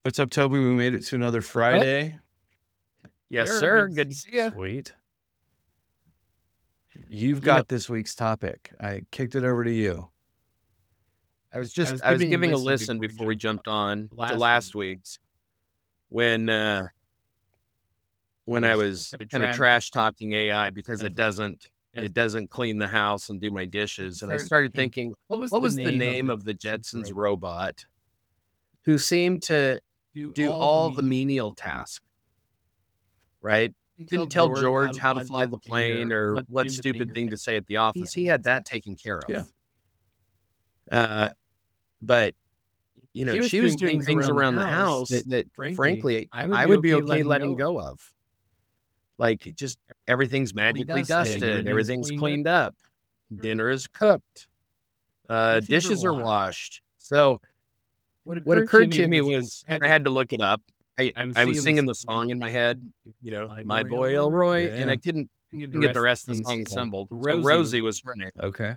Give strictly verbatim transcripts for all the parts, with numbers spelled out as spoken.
What's up, Toby? We made it to another Friday. Yes, Sure, sir. good Good to to see see you. Sweet. You've You know, got this week's topic. I kicked it over to you. I was I just was I was giving a giving a listen listen before we jumped on to last last week. week's when uh when I was kinda kind of trash trash talking A I because it doesn't Yes. it doesn't clean the house and do my dishes. And I started started thinking, thinking, what was what the was the name of name the of the Jetsons Jetsons robot? robot who seemed to Do do all all the the menial tasks, right? Didn't tell George how to fly the plane or what stupid thing to say at the office. He had that taken care of. Yeah. Uh, but you know, She was she was doing doing things around the house that, that frankly, frankly, I would I be would be okay okay letting letting go. go of. Like it just everything's magically dusted, dusted, everything's everything's cleaned cleaned up, dinner is cooked, uh, Dishes are dishes are washed. washed. So What what occurred occurred to me was I had I had to look it up. I, I was I was singing singing the the song in my head, you know, My My Boy Boy Elroy. Elroy, Yeah, and yeah. I couldn't get get the rest of the song song assembled. So Rosie Rosie was her name. Okay.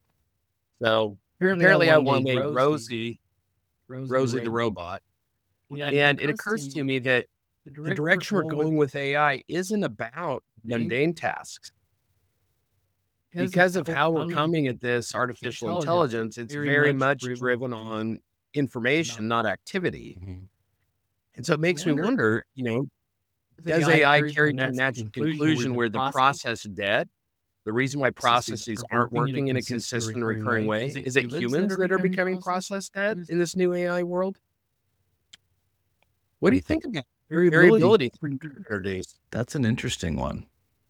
So Apparently, apparently I I won won a a Rosie, Rosie, Rosie the robot. Yeah, And it occurs to me that the the direction we're going with A I isn't about mundane tasks. Because of how we're coming at this artificial intelligence, it's very much driven on information, not activity. Mm-hmm. And so it makes me wonder, you know, does does A I carry carry to to a natural conclusion where the process is dead? The reason why processes aren't working in a consistent, recurring way is it humans that are becoming process dead in this new A I world? What do you think about variability nowadays? That's an interesting one.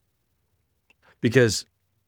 Because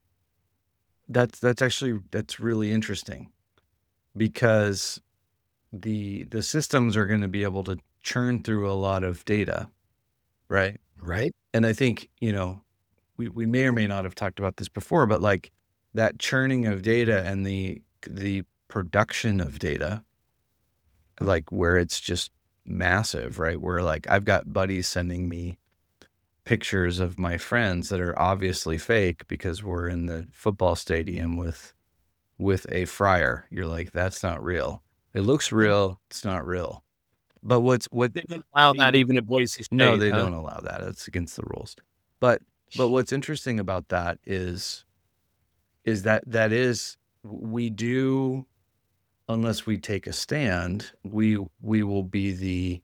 that's that's actually that's really interesting. Because the the systems are going to be able to churn through a lot of data, right? Right. And I think, you know, we, we may or may not have talked about this before, but like that churning of data and the the production of data, like where it's just massive, right? Where like I've got buddies sending me pictures of my friends that are obviously fake because we're in the football stadium with with a fryer. You're like, that's not real. It looks real, it's not real. But what's what They don't allow that even at Boise State. no, they huh? don't allow that. It's against the rules. But but what's interesting about that is is that that is we do, unless we take a stand, we we will be the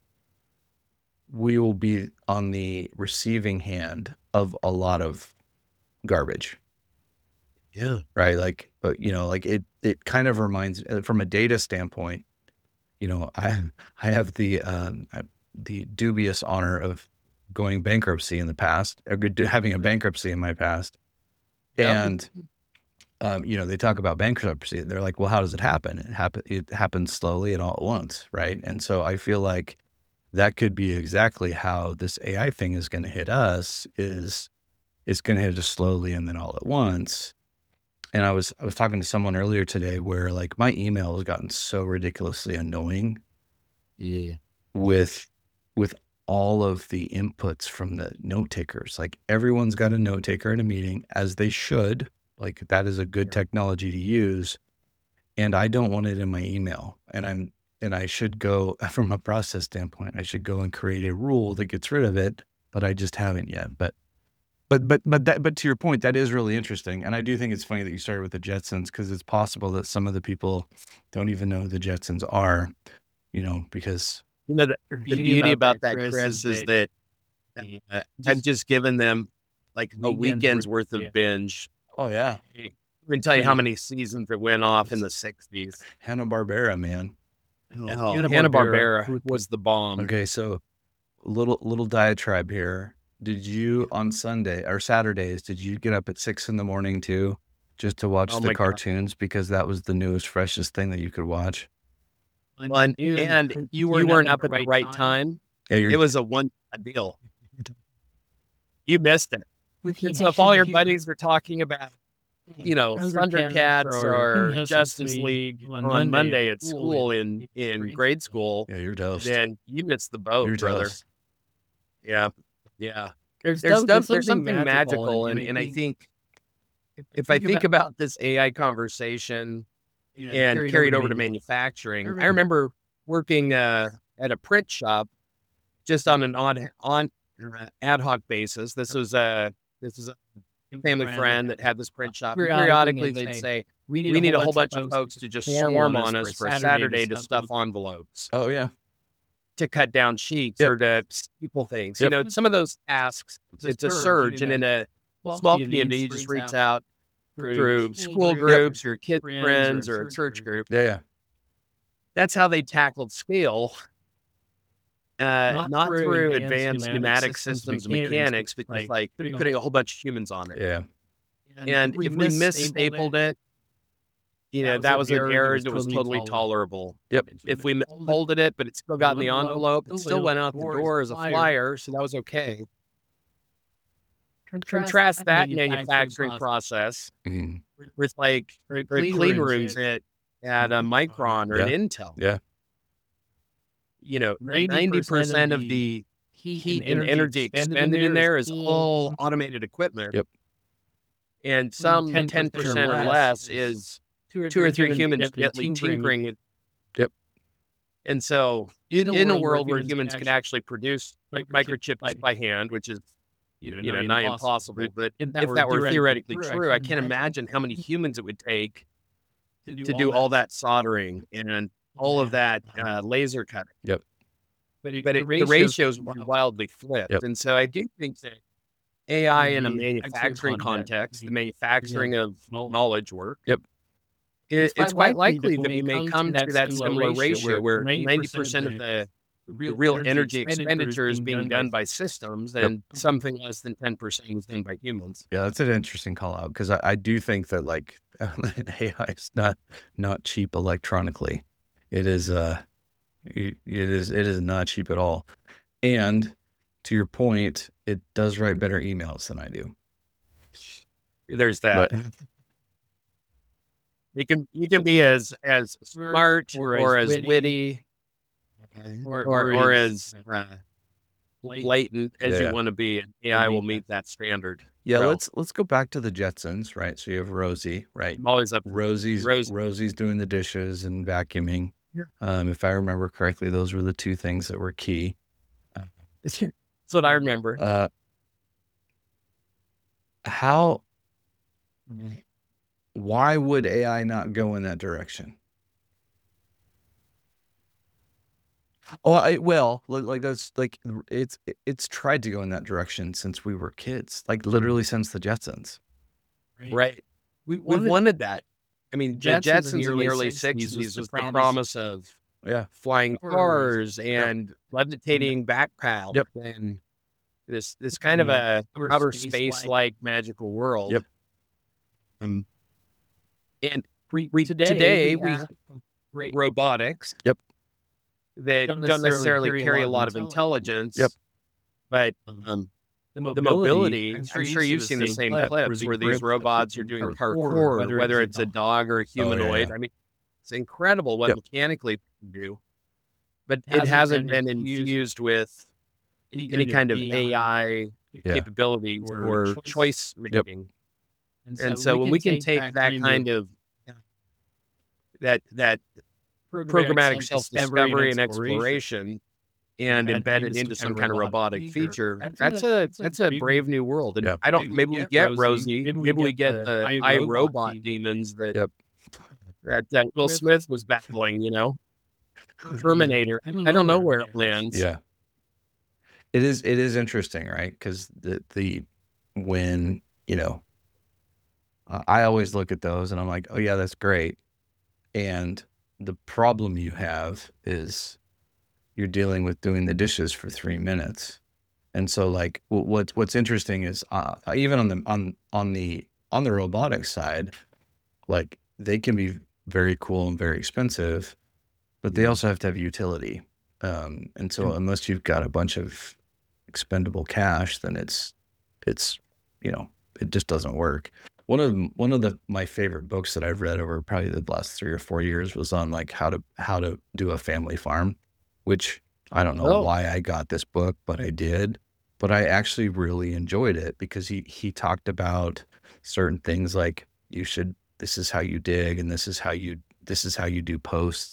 we will be on the receiving hand of a lot of garbage. Yeah. Right. Like, but you know, like it it kind of reminds from a data standpoint, you know, I I have the um the dubious honor of going bankruptcy in the past, or having a bankruptcy in my past. Yep. And um, you know, they talk about bankruptcy. They're like, well, how does it happen? It happen it happens slowly and all at once, right? And so I feel like that could be exactly how this A I thing is going to hit us. Is it's going to hit us slowly and then all at once. And I was I was talking to someone earlier today where like my email has gotten so ridiculously annoying. Yeah. With with all of the inputs from the note takers. Like everyone's got a note taker in a meeting, as they should. Like that is a good technology to use. And I don't want it in my email. And I'm and I should go from a process standpoint, I should go and create a rule that gets rid of it, but I just haven't yet. But but but but that but to your point, that is really interesting. And I do think it's funny that you started with the Jetsons, because it's possible that some of the people don't even know who the Jetsons are, you know, because You know, the, the beauty about that, Chris, is that uh, I've just given them like a weekend's worth of binge. oh yeah, I can tell you how many seasons it went off in the sixties. Hanna-Barbera, man. Oh, Hanna-Barbera was the bomb. Okay, so little little diatribe here. Did you on Sunday or Saturdays, did you get up at six in the morning too, just to watch Oh the my God. cartoons because that was the newest, freshest thing that you could watch? Well, and, and you weren't up at the right time. Yeah, you're, It was a one deal. You missed it. And so if all your buddies were talking about, you know, Thundercats or Justice League on Monday at school in, in grade school, yeah, you're toast. then you missed the boat, You're brother. toast. Yeah. Yeah. There's, There's, some- there's, there's something magical. And, and I think if I think about this A I conversation and carried over to manufacturing, I remember working uh, at a print shop just on an odd on uh, ad hoc basis. This was a this is a family friend that had this print shop. Periodically, they'd say, "We need, we need a whole bunch of folks to just swarm on us for Saturday to stuff envelopes." Oh yeah, to cut down sheets yep. or to people things. Yep. You know, some of those tasks, it's a surge, and in a small community, you just reach out through school groups, your kids' friends, or a church group. Yeah, yeah. That's how they tackled scale. Uh, not, not through, through advanced pneumatic systems and mechanics, but like, like putting a whole bunch of humans on it. Yeah. And, and if we misstapled it, you know, that was an error that was totally tolerable. Yep. If we folded it, but it still got in the envelope, it still went out the door as a flyer, so that was okay. Contrast that manufacturing process mm-hmm. with like clean rooms at, at a Micron or yeah. an Intel. Yeah. You know, ninety percent of the heat and energy expended in there is all automated equipment. Yep. And some ten percent or less is two or three, two or three humans gently tinkering it. Yep. And so in, in a world where humans can actually produce microchips by, by hand, which is you know, you know not impossible, impossible but if that, if that were theoretically true, true I can't imagine how many humans it would take to do, to do all, all that soldering and all of that uh, laser cutting. Yep. But, it, but it, the ratios were wildly flipped. Yep. And so I do think that A I in a manufacturing context, the manufacturing yeah. of knowledge work, yep. It, it's quite likely that we may come to that similar ratio where ninety percent of the real, real energy expenditure is being done by systems and yep. something less than ten percent is done by humans. Yeah, that's an interesting call out because I, I do think that like A I is not not cheap electronically. It is uh, it, it is it is not cheap at all. And to your point, it does write better emails than I do. There's that. But, You can you can be as as smart or, or as witty, witty okay. or, or, or as uh, blatant as yeah. you want to be, and A I will meet that standard. Yeah, so, let's let's go back to the Jetsons, right? So you have Rosie, right? I'm always up. Rosie's Rosie. Rosie's doing the dishes and vacuuming. Yeah. Um, if I remember correctly, those were the two things that were key. That's what I remember. Uh, how? Why would A I not go in that direction? Oh, I, well, like that's like it's it's tried to go in that direction since we were kids, like literally since the Jetsons. Right. We we wanted, wanted that. I mean, Jetsons, the Jetsons in the early sixties was, was the promise, promise of yeah flying cars and yep. levitating backpack yep. and this this kind of a outer space like magical world. Yep. Um, and we, we today, today we have robotics. Yep. That don't necessarily, don't necessarily carry, carry a lot of intelligence. Yep. But um, the mobility, the mobility I'm sure, I'm sure you've seen the same clips where, where these robots are doing parkour, whether, whether it's a dog or a humanoid. Oh, yeah. I mean, it's incredible what yep. mechanically can do. But it hasn't, it hasn't been infused with any, any kind of A I yeah. capability or, or choice making. Yep. And so, and so when we can take, take that kind of, of that that programmatic self-discovery and exploration and embed it into some kind of robotic feature, that's a that's a brave new world. And yeah. I don't maybe we get Rosie, maybe we get the iRobot demons that yep. that, that Will Smith was battling, you know, Terminator. I don't know where it lands. Yeah, it is it is interesting, right? Because the the when you know. Uh, I always look at those and I'm like, oh yeah, that's great. And the problem you have is you're dealing with doing the dishes for three minutes. And so like w- what's, what's interesting is uh, even on the, on, on the, on the robotics side, like they can be very cool and very expensive, but they also have to have utility. Um, and so yeah. unless you've got a bunch of expendable cash, then it's, it's, you know, it just doesn't work. One of one of the my favorite books that I've read over probably the last three or four years was on like how to how to do a family farm, which I don't know oh. why I got this book, but I did. But I actually really enjoyed it because he he talked about certain things like you should this is how you dig and this is how you this is how you do posts.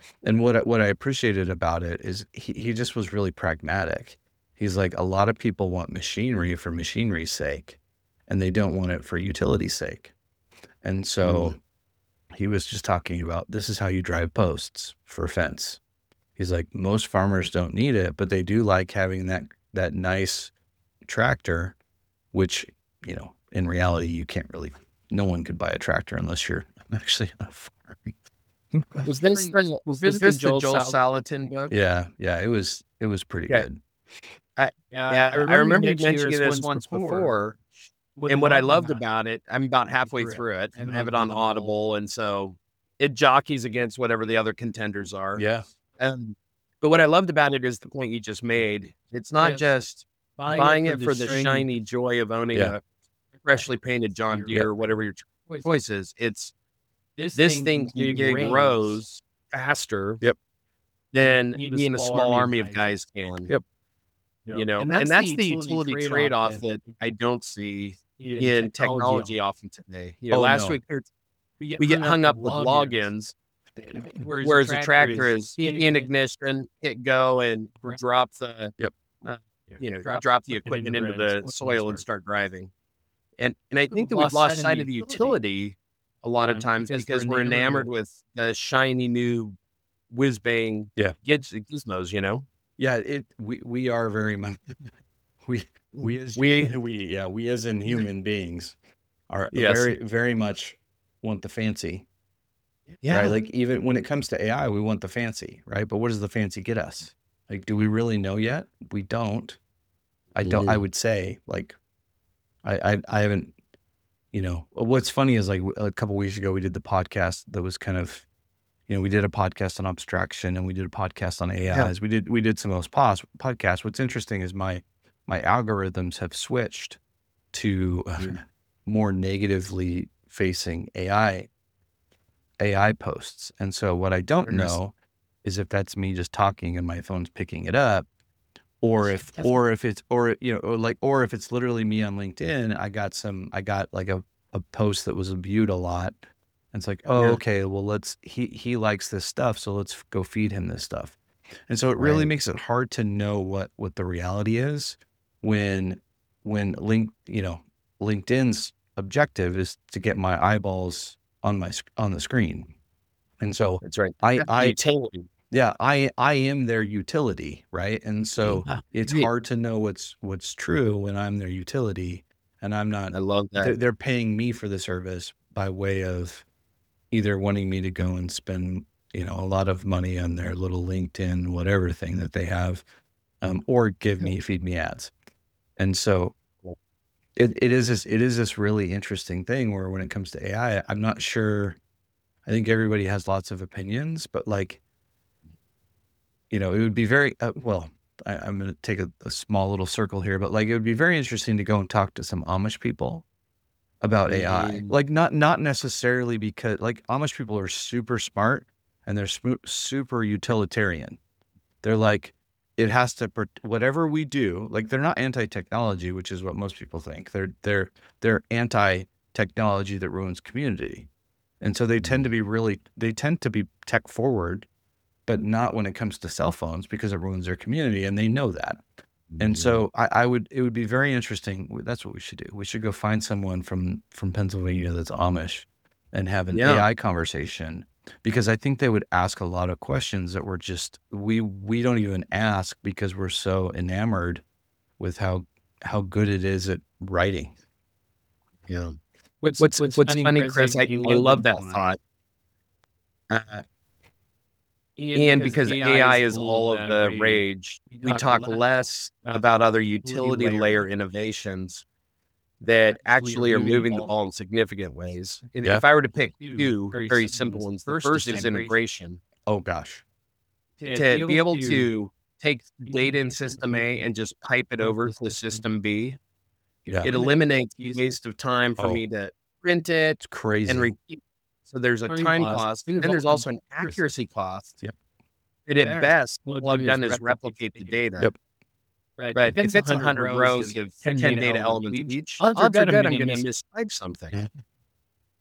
And what I, what I appreciated about it is he, he just was really pragmatic. He's like, a lot of people want machinery for machinery's sake, and they don't want it for utility's sake. And so he was just talking about, this is how you drive posts for a fence. He's like, most farmers don't need it, but they do like having that that nice tractor, which, you know, in reality, you can't really, no one could buy a tractor unless you're actually on a farm. Was this the, was this the Joel Salatin book? Yeah, yeah, it was it was pretty Yeah. good. I, yeah, I remember you mentioning this once before. And what I loved about it, I'm about halfway through it. I have it on Audible, and so it jockeys against whatever the other contenders are. Yeah. Um, but what I loved about it is the point you just made. It's not Yes. just Buying, buying it for the shiny joy of owning Yeah. a freshly painted John Deere, Yeah. or whatever your choice. choice is. It's This, this thing can get grows faster Yep. than Need a me and a small small army army of of guys can. Yep. You know, and that's, the utility trade-off that I don't see in technology often today. You know, Oh, last no. week we get hung up with logins, whereas a tractor is in ignition, hit go, and drop the Yep. uh, you know drop the equipment into the soil and start driving. And and I think that we've lost sight of the utility a lot of times because we're enamored with the shiny new whiz bang Yeah. giz- gizmos. You know, Yeah, it we we are very much we we as We- we yeah, we as in human beings are Yes. very very much want the fancy. yeah, Right? Like even when it comes to A I, we want the fancy, right? But what does the fancy get us? Like, do we really know yet? We don't. I don't. I would say, like, I I, I haven't. You know, what's funny is like a couple weeks ago we did the podcast that was kind of, you know, we did a podcast on abstraction and we did a podcast on A Is. We did we did some of those pos- podcasts. What's interesting is my my algorithms have switched to uh, more negatively facing A I A I posts. And so what I don't know is if that's me just talking and my phone's picking it up, or if or if it's or you know or like or if it's literally me on LinkedIn. I got some I got like a, a post that was viewed a lot. And it's like, oh, Yeah. okay, well let's he he likes this stuff, so let's go feed him this stuff. And so it really Right. makes it hard to know what what the reality is when when link you know LinkedIn's objective is to get my eyeballs on my sc- on the screen. And so that's right. I The I utility. yeah, I I am their utility, right? And so Yeah. it's Yeah. hard to know what's what's true when I'm their utility and I'm not. I love They're, that. they're paying me for the service by way of either wanting me to go and spend, you know, a lot of money on their little LinkedIn whatever thing that they have, um, or give me feed me ads. And so it, it is this it is this really interesting thing where when it comes to A I, I'm not sure. I think everybody has lots of opinions, but like, you know, it would be very uh, well. I, I'm going to take a, a small little circle here, but like, it would be very interesting to go and talk to some Amish people about A I. Mhm. Like, not not necessarily because like Amish people are super smart and they're sm- super utilitarian. They're like, it has to pr- whatever we do. Like, they're not anti-technology, which is what most people think. They're they're they're anti-technology that ruins community. And so they tend to be really, they tend to be tech forward, but not when it comes to cell phones because it ruins their community and they know that. And so I, I would, it would be very interesting. That's what we should do. We should go find someone from, from Pennsylvania that's Amish and have an Yeah. A I conversation, because I think they would ask a lot of questions that were just, we, we don't even ask because we're so enamored with how, how good it is at writing. Yeah. What's what's what's, funny, Chris? I, I love that thought. Uh, and because A I is all of the rage, we talk less about other utility layer innovations that actually are moving the ball in significant ways. If- Yeah. If I were to pick two very simple ones, the first is integration. Oh gosh. To be able to take data in system A and just pipe it over to system B, Yeah. it eliminates the waste of time for Oh. me to print it It's crazy. and repeat. So there's a Time time cost. cost, Think and of there's all also the an accuracy cost. Yep. It at There. best, All it all I've does done is is replicate the data. Yep. Right. Right. If it's one hundred rows of ten data elements each, odds are good I'm going to mistype something. Yeah.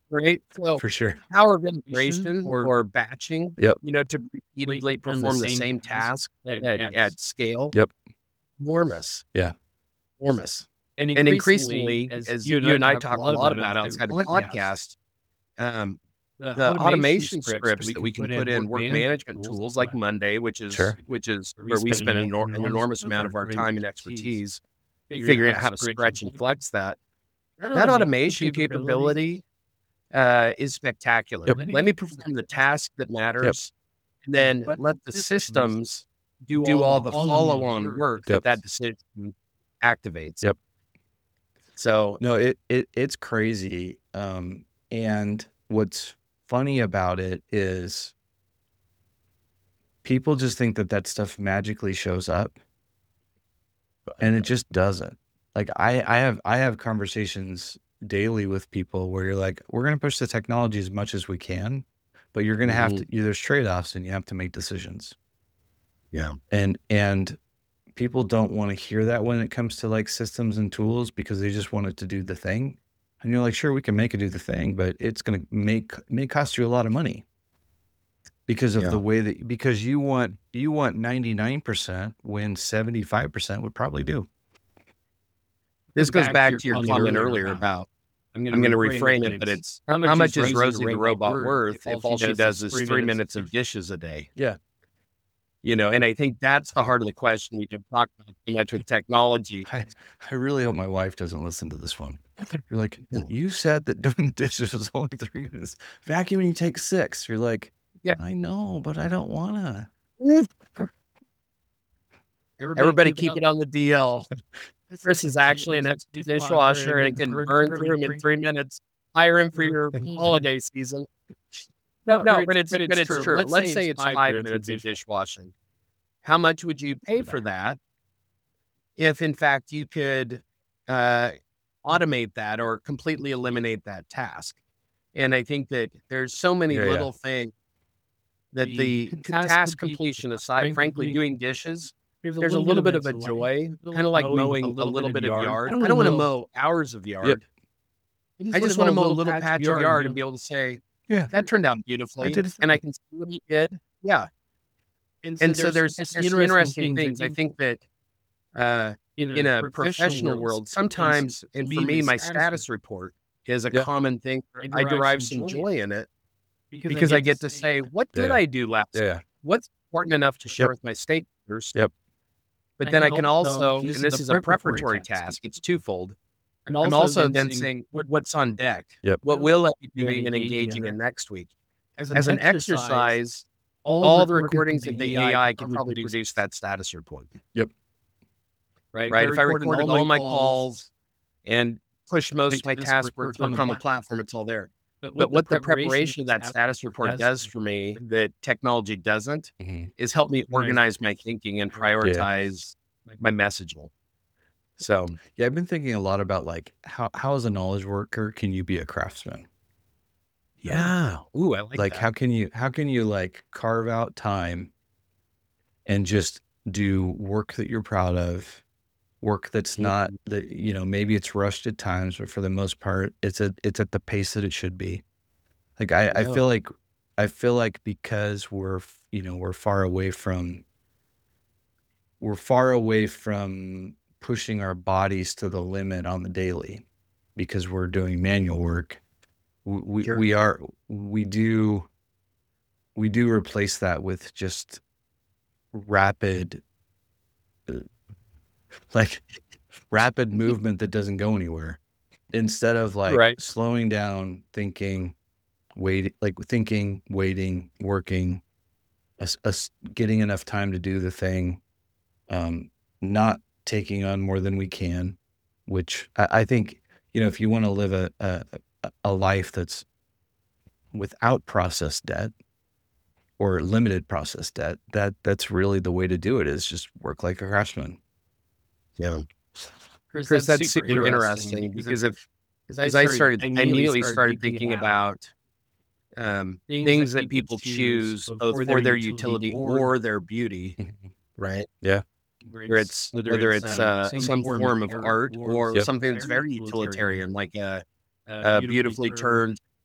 right? So For sure. power of integration or, or batching, Yep. you know, to repeatedly perform the same task at, at scale. Yep. Enormous. Yeah. Enormous. And And increasingly, as you and I talk a lot about outside of the podcast, um, the automation scripts that we can put in work management tools like Monday, which is Sure. which is where we spend an, enor- an enormous amount of our time and expertise figuring out how to stretch and flex that. That automation capability uh, is spectacular. Yep. Let me perform the task that matters, and then let the systems do, do all the follow-on work Yep. that that decision activates. Yep. So No, it, it it's crazy. Um, and what's funny about it is people just think that that stuff magically shows up, and it just doesn't. Like I, I have I have conversations daily with people where you're like, we're going to push the technology as much as we can, but you're going to have to, there's trade-offs and you have to make decisions. Yeah. And, and people don't want to hear that when it comes to like systems and tools, because they just want it to do the thing. And you're like, sure, we can make it do the thing, but it's going to make, may cost you a lot of money because of Yeah. the way that, because you want, you want ninety-nine percent when seventy-five percent would probably do. This goes back to your comment earlier about, I'm going to reframe it, but it's how much is Rosie the robot worth if all she does is three minutes of dishes a day? Yeah. You know, and I think that's the heart of the question we can talk about too much with technology. I, I really hope my wife doesn't listen to this one. You're like, you said that doing dishes was only three minutes. Vacuuming you take six. You're like, yeah, I know, but I don't want to. Everybody, Everybody keep it on the D L. Chris is actually an ex-dishwasher and can burn through him in three minutes. Hire him for your holiday season. No, no, but it's, but it's, true. true. Let's, Let's say it's five, five minutes of dishwashing. How much would you pay for that if, in fact, you could uh, automate that or completely eliminate that task? And I think that there's so many yeah, little yeah. things that the, the task, task completion aside, frankly, doing dishes, There's a, There's a little bit of a joy, kind of like mowing a little, a little bit of yard. yard. I don't, don't want to mow hours of yard. Yep. I just want to mow a little patch of yard and be able to say, yeah, that turned out beautifully. I did and I can see what he did. Yeah. And so, and so there's, there's interesting, interesting things. things. I think that uh, in, in a professional world, sometimes, and for me, my status report is a yeah. common thing. I derive some joy in it because, because I get to say, what did yeah. I do last yeah. week? What's important enough to share yep. with my stakeholders? Yep. But I then I can also, also and this is a preparatory task, task. It's twofold. And also I'm also then, then saying, what, what's on deck? Yep. What will I be doing and engaging in next week? As an, As an exercise, exercise, all, all the recordings of the A I can probably produce that status report. Yep. Right. Right. If I recorded all my calls and push most of my task work on the platform, it's all there. But, but what the preparation of that status report does for me that technology doesn't mm-hmm. is help me organize my thinking and prioritize yeah. my messaging. So yeah, I've been thinking a lot about like how how as a knowledge worker can you be a craftsman? Yeah. Ooh, I like, like that. how can you how can you like carve out time and just do work that you're proud of, work that's mm-hmm. not that, you know, maybe it's rushed at times, but for the most part, it's a it's at the pace that it should be. Like I, I feel like I feel like because we're you know we're far away from we're far away from pushing our bodies to the limit on the daily because we're doing manual work. We we, sure. we are we do we do replace that with just rapid uh, like rapid movement that doesn't go anywhere instead of like right. slowing down, thinking, wait, like thinking, waiting, working, us, us getting enough time to do the thing, um, not taking on more than we can, which I, I think, you know, if you want to live a, a, a life that's without process debt or limited process debt, that that's really the way to do it is just work like a craftsman. Yeah. Chris, Chris that's, that's super, super interesting, interesting because if, as I started, I immediately started thinking about um, things, things that people choose both for, for their utility or, or their beauty, right? Yeah. Whether it's, whether it's uh, some, some form of art or yep. something that's very utilitarian, like a, a beautifully turned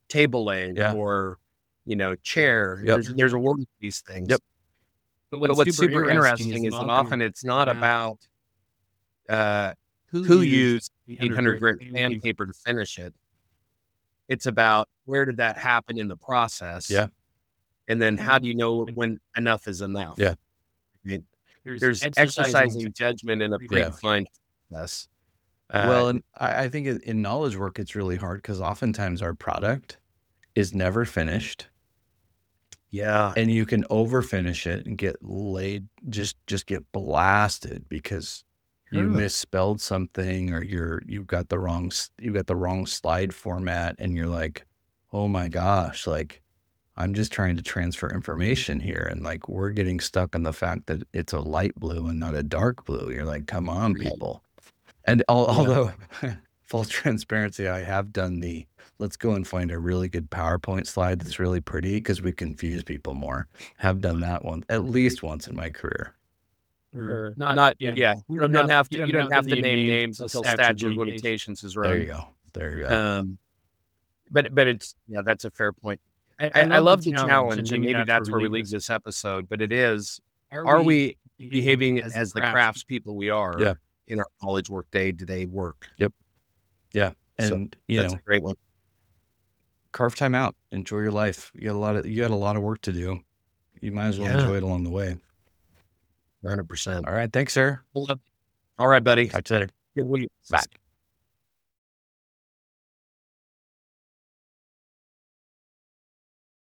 table leg Yeah. or, you know, chair. Yep. There's, there's a word for these things. Yep. But, but what's super interesting is that often it's not about uh, who used eight hundred grit sandpaper to finish it. It's about where did that happen in the process? Yeah. And then how do you know when enough is enough? Yeah. I mean, there's exercising judgment in a pretty Yeah. fine process. Uh, Well, and I, I think in- in knowledge work, it's really hard because oftentimes our product is never finished, yeah. and you can over finish it and get laid, just just get blasted because you Sure. misspelled something or you're you've got the wrong s- you got the wrong slide format, and you're like, oh my gosh, like I'm just trying to transfer information here, and like we're getting stuck on the fact that it's a light blue and not a dark blue. You're like, come on, Right. people. And al- Yeah. although full transparency, I have done the let's go and find a really good PowerPoint slide that's really pretty because we confuse people more. Have done that one at least once in my career. Or Not- not, yeah. yeah. You don't, not- have to. You don't have to name names until statute statute of of limitations is There you run. go. There you go. Um, but but it's yeah, that's a fair point. I, I, I love the challenge, and maybe that's where we leave this episode. But it is: are we behaving as the crafts people we are Yeah. in our college work day to day work? Yeah. So And you That's know, a great one. carve time out. Enjoy your life. You got a lot of you got a lot of work to do. You might as well Yeah. enjoy it along the way. one hundred percent. All right. Thanks, sir. All right, buddy. Talk to you later. Good week. Bye.